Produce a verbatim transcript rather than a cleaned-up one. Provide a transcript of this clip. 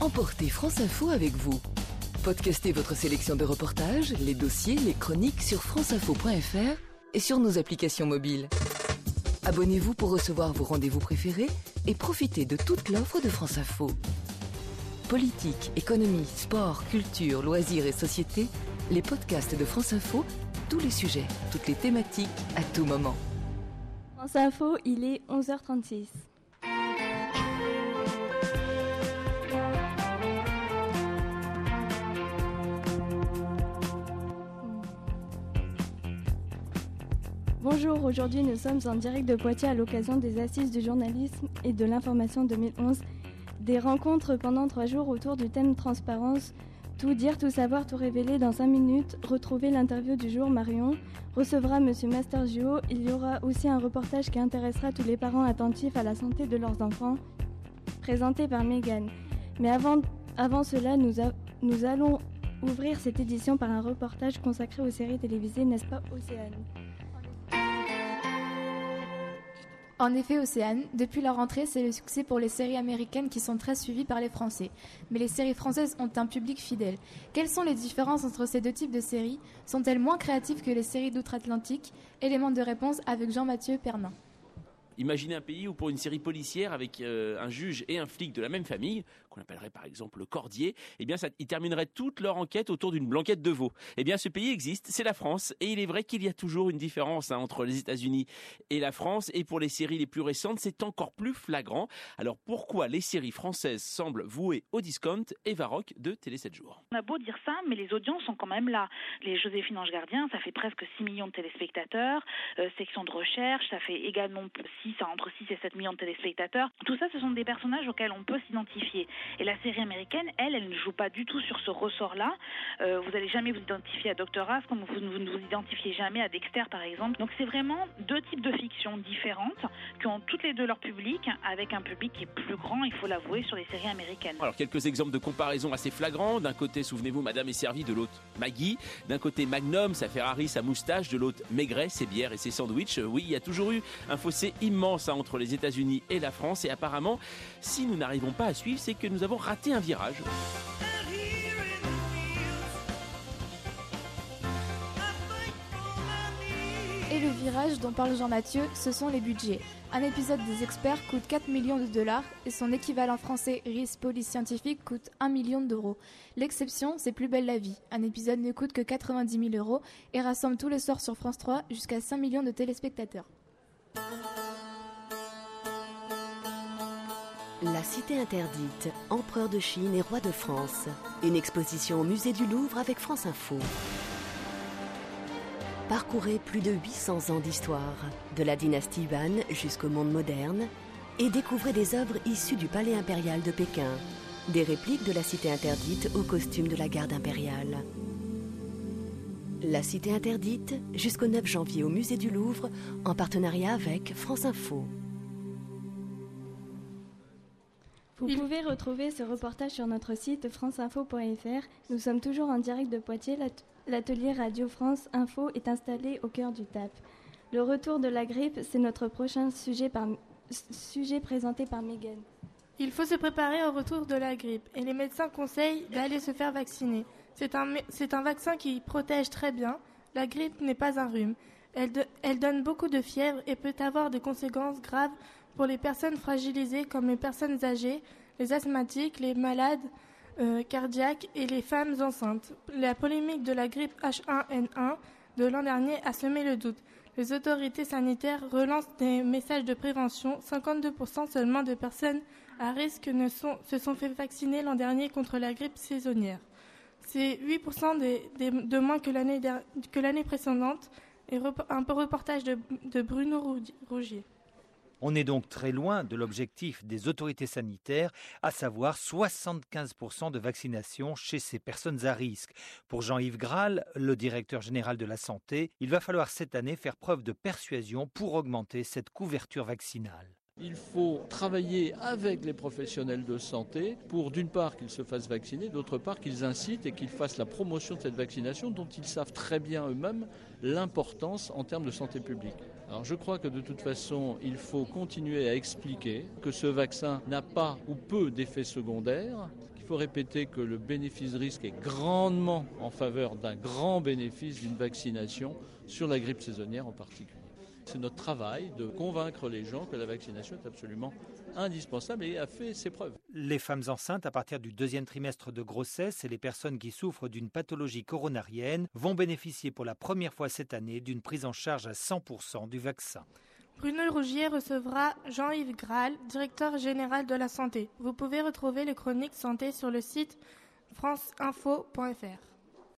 Emportez France Info avec vous. Podcastez votre sélection de reportages, les dossiers, les chroniques sur franceinfo point f r et sur nos applications mobiles. Abonnez-vous pour recevoir vos rendez-vous préférés et profitez de toute l'offre de France Info. Politique, économie, sport, culture, loisirs et société, les podcasts de France Info, tous les sujets, toutes les thématiques, à tout moment. France Info, il est onze heures trente-six. Bonjour, aujourd'hui nous sommes en direct de Poitiers à l'occasion des Assises du journalisme et de l'information deux mille onze. Des rencontres pendant trois jours autour du thème transparence. Tout dire, tout savoir, tout révéler dans cinq minutes. Retrouvez l'interview du jour. Marion recevra Monsieur Mastergio. Il y aura aussi un reportage qui intéressera tous les parents attentifs à la santé de leurs enfants, présenté par Mégane. Mais avant, avant cela, nous, a, nous allons ouvrir cette édition par un reportage consacré aux séries télévisées, n'est-ce pas Océane ? En effet, Océane, depuis la rentrée, c'est le succès pour les séries américaines qui sont très suivies par les Français. Mais les séries françaises ont un public fidèle. Quelles sont les différences entre ces deux types de séries ? Sont-elles moins créatives que les séries d'outre-Atlantique ? Élément de réponse avec Jean-Mathieu Pernin. Imaginez un pays où pour une série policière avec euh, un juge et un flic de la même famille, qu'on appellerait par exemple le Cordier, eh bien ça, ils termineraient toute leur enquête autour d'une blanquette de veau. Eh bien ce pays existe, c'est la France, et il est vrai qu'il y a toujours une différence hein, entre les États-Unis et la France, et pour les séries les plus récentes, c'est encore plus flagrant. Alors pourquoi les séries françaises semblent vouées au discount? Eva Rock de Télé sept jours. On a beau dire ça, mais les audiences sont quand même là. Les Joséphine Ange Gardien, ça fait presque six millions de téléspectateurs, euh, section de recherche, ça fait également six à entre six et sept millions de téléspectateurs. Tout ça, ce sont des personnages auxquels on peut s'identifier. Et la série américaine, elle, elle ne joue pas du tout sur ce ressort-là. Euh, vous n'allez jamais vous identifier à docteur House, comme vous ne vous, vous identifiez jamais à Dexter, par exemple. Donc c'est vraiment deux types de fictions différentes qui ont toutes les deux leur public, avec un public qui est plus grand, il faut l'avouer, sur les séries américaines. Alors quelques exemples de comparaison assez flagrants. D'un côté, souvenez-vous, Madame est servie, de l'autre, Maggie. D'un côté, Magnum, sa Ferrari, sa moustache. De l'autre, Maigret, ses bières et ses sandwichs. Oui, il y a toujours eu un fossé immense entre les États-Unis et la France, et apparemment, si nous n'arrivons pas à suivre, c'est que nous avons raté un virage. Et le virage dont parle Jean-Mathieu, ce sont les budgets. Un épisode des experts coûte quatre millions de dollars et son équivalent français R I S Police Scientifique coûte un million d'euros. L'exception, c'est Plus belle la vie. Un épisode ne coûte que quatre-vingt-dix mille euros et rassemble tous les soirs sur France trois jusqu'à cinq millions de téléspectateurs. La Cité interdite, empereur de Chine et roi de France. Une exposition au musée du Louvre avec France Info. Parcourez plus de huit cents ans d'histoire, de la dynastie Yuan jusqu'au monde moderne, et découvrez des œuvres issues du palais impérial de Pékin, des répliques de la Cité interdite au costume de la garde impériale. La Cité interdite, jusqu'au neuf janvier au musée du Louvre, en partenariat avec France Info. Vous pouvez retrouver ce reportage sur notre site franceinfo point f r. Nous sommes toujours en direct de Poitiers. L'atelier Radio France Info est installé au cœur du T A P. Le retour de la grippe, c'est notre prochain sujet, par, sujet présenté par Mégane. Il faut se préparer au retour de la grippe et les médecins conseillent d'aller se faire vacciner. C'est un, c'est un vaccin qui protège très bien. La grippe n'est pas un rhume. Elle, de, elle donne beaucoup de fièvre et peut avoir des conséquences graves pour les personnes fragilisées comme les personnes âgées, les asthmatiques, les malades euh, cardiaques et les femmes enceintes. La polémique de la grippe H un N un de l'an dernier a semé le doute. Les autorités sanitaires relancent des messages de prévention. cinquante-deux pour cent seulement de personnes à risque ne sont, se sont fait vacciner l'an dernier contre la grippe saisonnière. C'est huit pour cent des, des, de moins que l'année, que l'année précédente. Et un reportage de, de Bruno Rougier. On est donc très loin de l'objectif des autorités sanitaires, à savoir soixante-quinze pour cent de vaccination chez ces personnes à risque. Pour Jean-Yves Graal, le directeur général de la santé, il va falloir cette année faire preuve de persuasion pour augmenter cette couverture vaccinale. Il faut travailler avec les professionnels de santé pour, d'une part, qu'ils se fassent vacciner, d'autre part, qu'ils incitent et qu'ils fassent la promotion de cette vaccination dont ils savent très bien eux-mêmes l'importance en termes de santé publique. Alors je crois que de toute façon, il faut continuer à expliquer que ce vaccin n'a pas ou peu d'effets secondaires. Il faut répéter que le bénéfice-risque est grandement en faveur d'un grand bénéfice d'une vaccination sur la grippe saisonnière en particulier. C'est notre travail de convaincre les gens que la vaccination est absolument indispensable et a fait ses preuves. Les femmes enceintes à partir du deuxième trimestre de grossesse et les personnes qui souffrent d'une pathologie coronarienne vont bénéficier pour la première fois cette année d'une prise en charge à cent pour cent du vaccin. Bruno Rougier recevra Jean-Yves Graal, directeur général de la santé. Vous pouvez retrouver les chroniques santé sur le site france info point f r.